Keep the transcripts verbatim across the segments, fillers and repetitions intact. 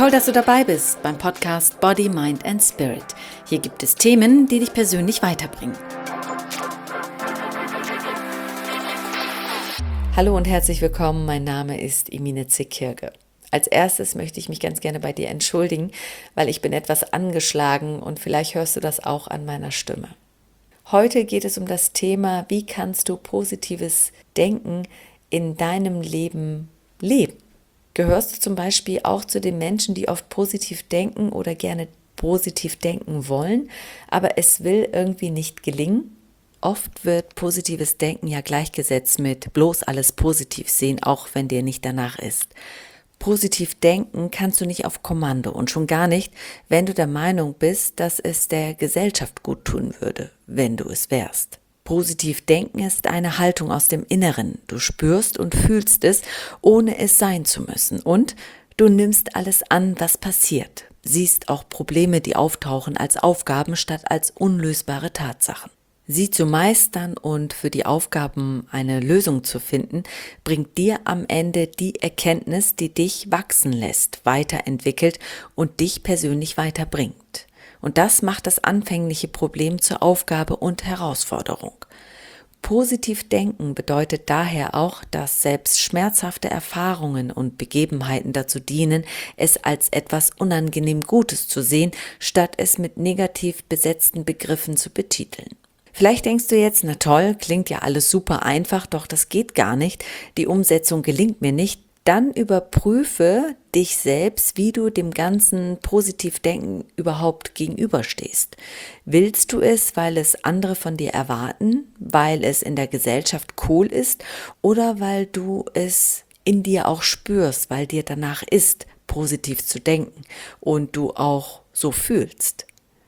Toll, dass du dabei bist beim Podcast Body, Mind and Spirit. Hier gibt es Themen, die dich persönlich weiterbringen. Hallo und herzlich willkommen, mein Name ist Emine Zickirge. Als erstes möchte ich mich ganz gerne bei dir entschuldigen, weil ich bin etwas angeschlagen und vielleicht hörst du das auch an meiner Stimme. Heute geht es um das Thema, wie kannst du positives Denken in deinem Leben leben? Gehörst du zum Beispiel auch zu den Menschen, die oft positiv denken oder gerne positiv denken wollen, aber es will irgendwie nicht gelingen? Oft wird positives Denken ja gleichgesetzt mit bloß alles positiv sehen, auch wenn dir nicht danach ist. Positiv denken kannst du nicht auf Kommando und schon gar nicht, wenn du der Meinung bist, dass es der Gesellschaft gut tun würde, wenn du es wärst. Positiv denken ist eine Haltung aus dem Inneren. Du spürst und fühlst es, ohne es sein zu müssen. Und du nimmst alles an, was passiert. Siehst auch Probleme, die auftauchen, als Aufgaben statt als unlösbare Tatsachen. Sie zu meistern und für die Aufgaben eine Lösung zu finden, bringt dir am Ende die Erkenntnis, die dich wachsen lässt, weiterentwickelt und dich persönlich weiterbringt. Und das macht das anfängliche Problem zur Aufgabe und Herausforderung. Positiv denken bedeutet daher auch, dass selbst schmerzhafte Erfahrungen und Begebenheiten dazu dienen, es als etwas unangenehm Gutes zu sehen, statt es mit negativ besetzten Begriffen zu betiteln. Vielleicht denkst du jetzt, na toll, klingt ja alles super einfach, doch das geht gar nicht, die Umsetzung gelingt mir nicht. Dann überprüfe dich selbst, wie du dem ganzen Positivdenken überhaupt gegenüberstehst. Willst du es, weil es andere von dir erwarten, weil es in der Gesellschaft cool ist oder weil du es in dir auch spürst, weil dir danach ist, positiv zu denken und du auch so fühlst?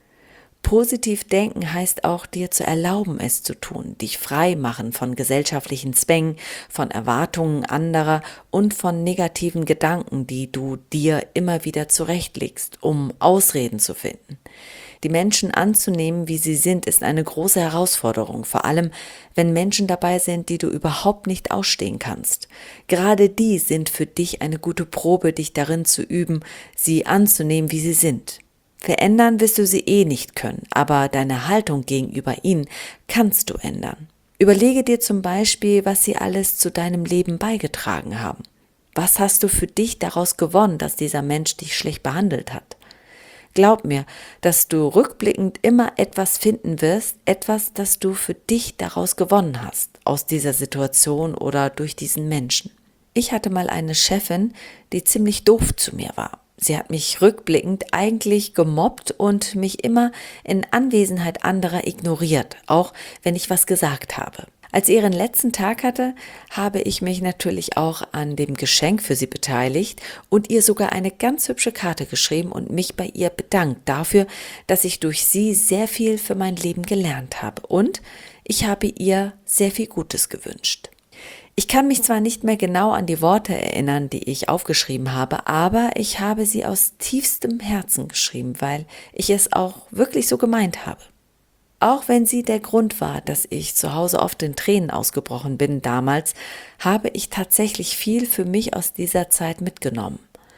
Positiv denken heißt auch, dir zu erlauben, es zu tun, dich frei machen von gesellschaftlichen Zwängen, von Erwartungen anderer und von negativen Gedanken, die du dir immer wieder zurechtlegst, um Ausreden zu finden. Die Menschen anzunehmen, wie sie sind, ist eine große Herausforderung, vor allem wenn Menschen dabei sind, die du überhaupt nicht ausstehen kannst. Gerade die sind für dich eine gute Probe, dich darin zu üben, sie anzunehmen, wie sie sind. Verändern wirst du sie eh nicht können, aber deine Haltung gegenüber ihnen kannst du ändern. Überlege dir zum Beispiel, was sie alles zu deinem Leben beigetragen haben. Was hast du für dich daraus gewonnen, dass dieser Mensch dich schlecht behandelt hat? Glaub mir, dass du rückblickend immer etwas finden wirst, etwas, das du für dich daraus gewonnen hast, aus dieser Situation oder durch diesen Menschen. Ich hatte mal eine Chefin, die ziemlich doof zu mir war. Sie hat mich rückblickend eigentlich gemobbt und mich immer in Anwesenheit anderer ignoriert, auch wenn ich was gesagt habe. Als sie ihren letzten Tag hatte, habe ich mich natürlich auch an dem Geschenk für sie beteiligt und ihr sogar eine ganz hübsche Karte geschrieben und mich bei ihr bedankt dafür, dass ich durch sie sehr viel für mein Leben gelernt habe und ich habe ihr sehr viel Gutes gewünscht. Ich kann mich zwar nicht mehr genau an die Worte erinnern, die ich aufgeschrieben habe, aber ich habe sie aus tiefstem Herzen geschrieben, weil ich es auch wirklich so gemeint habe. Auch wenn sie der Grund war, dass ich zu Hause oft in Tränen ausgebrochen bin damals, habe ich tatsächlich viel für mich aus dieser Zeit mitgenommen.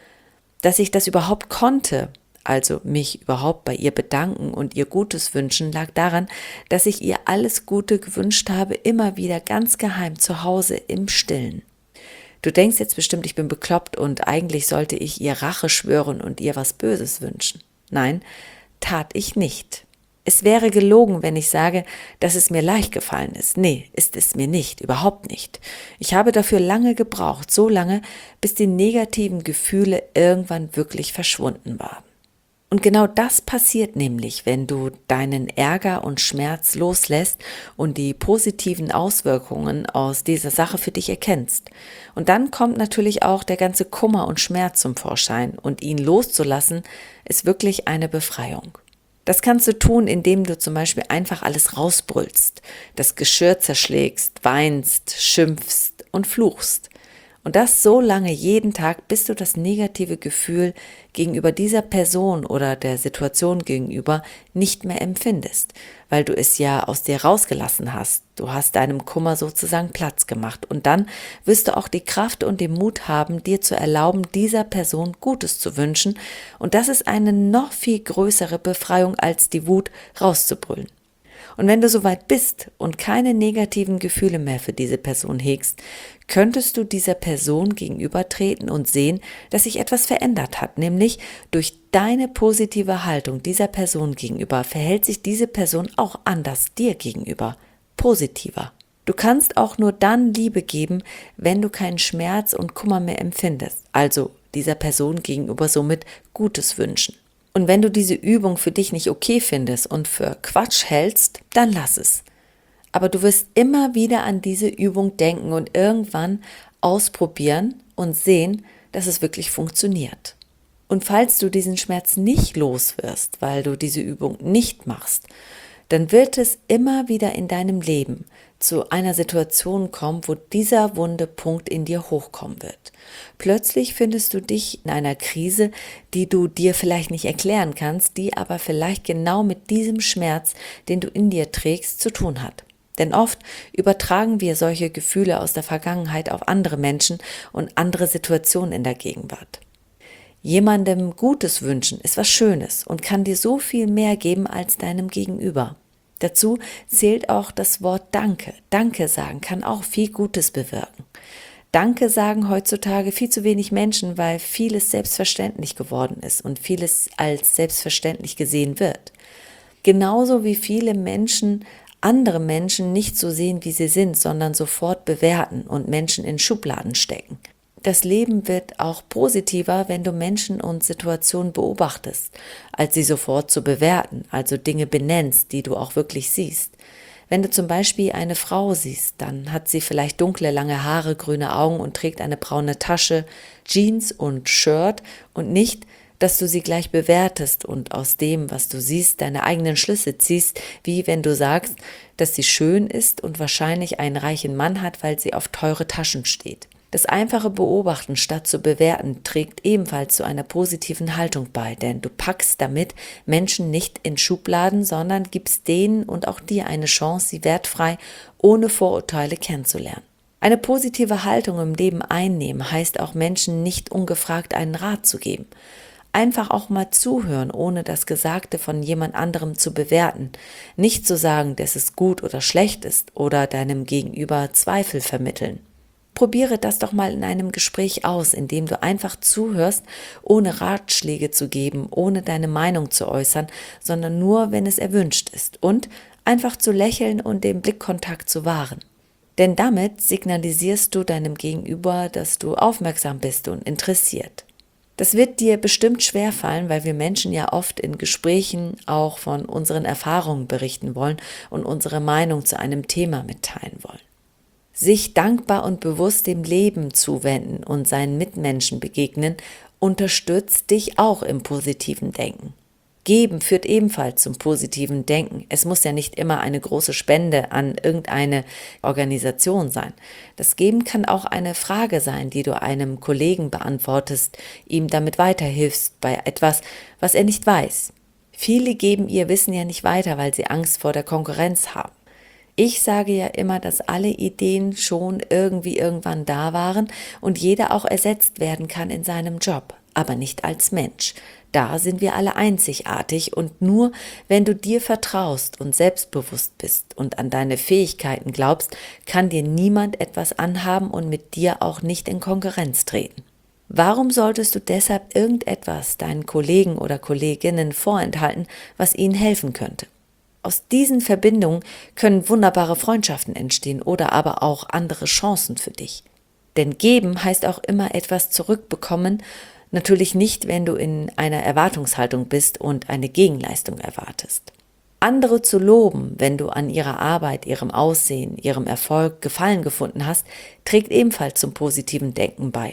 Dass ich das überhaupt konnte, also mich überhaupt bei ihr bedanken und ihr Gutes wünschen, lag daran, dass ich ihr alles Gute gewünscht habe, immer wieder ganz geheim zu Hause im Stillen. Du denkst jetzt bestimmt, ich bin bekloppt und eigentlich sollte ich ihr Rache schwören und ihr was Böses wünschen. Nein, tat ich nicht. Es wäre gelogen, wenn ich sage, dass es mir leicht gefallen ist. Nee, ist es mir nicht, überhaupt nicht. Ich habe dafür lange gebraucht, so lange, bis die negativen Gefühle irgendwann wirklich verschwunden waren. Und genau das passiert nämlich, wenn du deinen Ärger und Schmerz loslässt und die positiven Auswirkungen aus dieser Sache für dich erkennst. Und dann kommt natürlich auch der ganze Kummer und Schmerz zum Vorschein und ihn loszulassen, ist wirklich eine Befreiung. Das kannst du tun, indem du zum Beispiel einfach alles rausbrüllst, das Geschirr zerschlägst, weinst, schimpfst und fluchst. Und das so lange jeden Tag, bis du das negative Gefühl gegenüber dieser Person oder der Situation gegenüber nicht mehr empfindest, weil du es ja aus dir rausgelassen hast. Du hast deinem Kummer sozusagen Platz gemacht. Und dann wirst du auch die Kraft und den Mut haben, dir zu erlauben, dieser Person Gutes zu wünschen. Und das ist eine noch viel größere Befreiung, als die Wut rauszubrüllen. Und wenn du soweit bist und keine negativen Gefühle mehr für diese Person hegst, könntest du dieser Person gegenübertreten und sehen, dass sich etwas verändert hat, nämlich durch deine positive Haltung dieser Person gegenüber verhält sich diese Person auch anders dir gegenüber, positiver. Du kannst auch nur dann Liebe geben, wenn du keinen Schmerz und Kummer mehr empfindest, also dieser Person gegenüber somit Gutes wünschen. Und wenn du diese Übung für dich nicht okay findest und für Quatsch hältst, dann lass es. Aber du wirst immer wieder an diese Übung denken und irgendwann ausprobieren und sehen, dass es wirklich funktioniert. Und falls du diesen Schmerz nicht los wirst, weil du diese Übung nicht machst, dann wird es immer wieder in deinem Leben zu einer Situation kommen, wo dieser wunde Punkt in dir hochkommen wird. Plötzlich findest du dich in einer Krise, die du dir vielleicht nicht erklären kannst, die aber vielleicht genau mit diesem Schmerz, den du in dir trägst, zu tun hat. Denn oft übertragen wir solche Gefühle aus der Vergangenheit auf andere Menschen und andere Situationen in der Gegenwart. Jemandem Gutes wünschen ist was Schönes und kann dir so viel mehr geben als deinem Gegenüber. Dazu zählt auch das Wort Danke. Danke sagen kann auch viel Gutes bewirken. Danke sagen heutzutage viel zu wenig Menschen, weil vieles selbstverständlich geworden ist und vieles als selbstverständlich gesehen wird. Genauso wie viele Menschen andere Menschen nicht so sehen, wie sie sind, sondern sofort bewerten und Menschen in Schubladen stecken. Das Leben wird auch positiver, wenn du Menschen und Situationen beobachtest, als sie sofort zu bewerten, also Dinge benennst, die du auch wirklich siehst. Wenn du zum Beispiel eine Frau siehst, dann hat sie vielleicht dunkle, lange Haare, grüne Augen und trägt eine braune Tasche, Jeans und Shirt und nicht, dass du sie gleich bewertest und aus dem, was du siehst, deine eigenen Schlüsse ziehst, wie wenn du sagst, dass sie schön ist und wahrscheinlich einen reichen Mann hat, weil sie auf teure Taschen steht. Das einfache Beobachten statt zu bewerten trägt ebenfalls zu einer positiven Haltung bei, denn du packst damit Menschen nicht in Schubladen, sondern gibst denen und auch dir eine Chance, sie wertfrei, ohne Vorurteile kennenzulernen. Eine positive Haltung im Leben einnehmen heißt auch Menschen nicht ungefragt einen Rat zu geben. Einfach auch mal zuhören, ohne das Gesagte von jemand anderem zu bewerten. Nicht zu sagen, dass es gut oder schlecht ist oder deinem Gegenüber Zweifel vermitteln. Probiere das doch mal in einem Gespräch aus, indem du einfach zuhörst, ohne Ratschläge zu geben, ohne deine Meinung zu äußern, sondern nur, wenn es erwünscht ist und einfach zu lächeln und den Blickkontakt zu wahren. Denn damit signalisierst du deinem Gegenüber, dass du aufmerksam bist und interessiert. Das wird dir bestimmt schwerfallen, weil wir Menschen ja oft in Gesprächen auch von unseren Erfahrungen berichten wollen und unsere Meinung zu einem Thema mitteilen wollen. Sich dankbar und bewusst dem Leben zuwenden und seinen Mitmenschen begegnen, unterstützt dich auch im positiven Denken. Geben führt ebenfalls zum positiven Denken. Es muss ja nicht immer eine große Spende an irgendeine Organisation sein. Das Geben kann auch eine Frage sein, die du einem Kollegen beantwortest, ihm damit weiterhilfst bei etwas, was er nicht weiß. Viele geben ihr Wissen ja nicht weiter, weil sie Angst vor der Konkurrenz haben. Ich sage ja immer, dass alle Ideen schon irgendwie irgendwann da waren und jeder auch ersetzt werden kann in seinem Job, aber nicht als Mensch. Da sind wir alle einzigartig und nur wenn du dir vertraust und selbstbewusst bist und an deine Fähigkeiten glaubst, kann dir niemand etwas anhaben und mit dir auch nicht in Konkurrenz treten. Warum solltest du deshalb irgendetwas deinen Kollegen oder Kolleginnen vorenthalten, was ihnen helfen könnte? Aus diesen Verbindungen können wunderbare Freundschaften entstehen oder aber auch andere Chancen für dich. Denn geben heißt auch immer etwas zurückbekommen, natürlich nicht, wenn du in einer Erwartungshaltung bist und eine Gegenleistung erwartest. Andere zu loben, wenn du an ihrer Arbeit, ihrem Aussehen, ihrem Erfolg Gefallen gefunden hast, trägt ebenfalls zum positiven Denken bei.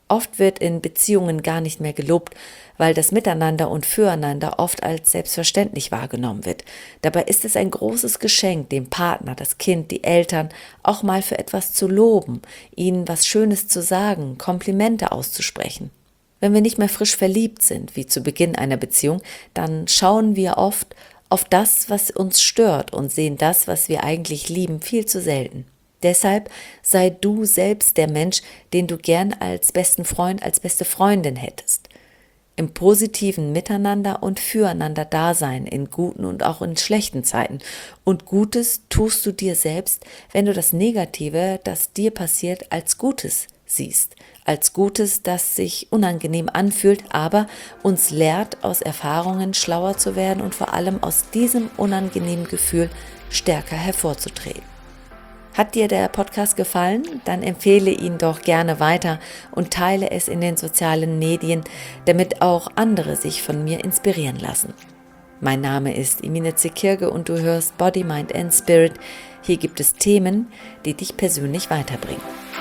Oft wird in Beziehungen gar nicht mehr gelobt, weil das Miteinander und Füreinander oft als selbstverständlich wahrgenommen wird. Dabei ist es ein großes Geschenk, dem Partner, das Kind, die Eltern auch mal für etwas zu loben, ihnen was Schönes zu sagen, Komplimente auszusprechen. Wenn wir nicht mehr frisch verliebt sind, wie zu Beginn einer Beziehung, dann schauen wir oft auf das, was uns stört und sehen das, was wir eigentlich lieben, viel zu selten. Deshalb sei du selbst der Mensch, den du gern als besten Freund, als beste Freundin hättest. Im positiven Miteinander und Füreinander Dasein, in guten und auch in schlechten Zeiten. Und Gutes tust du dir selbst, wenn du das Negative, das dir passiert, als Gutes siehst. Als Gutes, das sich unangenehm anfühlt, aber uns lehrt, aus Erfahrungen schlauer zu werden und vor allem aus diesem unangenehmen Gefühl stärker hervorzutreten. Hat dir der Podcast gefallen? Dann empfehle ihn doch gerne weiter und teile es in den sozialen Medien, damit auch andere sich von mir inspirieren lassen. Mein Name ist Emine Zekirge und du hörst Body, Mind and Spirit. Hier gibt es Themen, die dich persönlich weiterbringen.